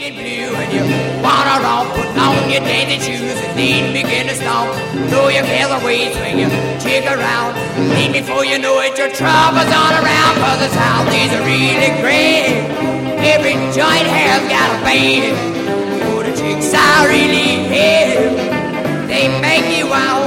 feeling blue and you wanna romp, put on your dainty shoes and then begin to stomp. Throw your featherweights when you kick around. Then before you know it, your trouble's all around. Cause the South is really great. Every joint has got a band. Oh, the chicks I really hate. They make you wild.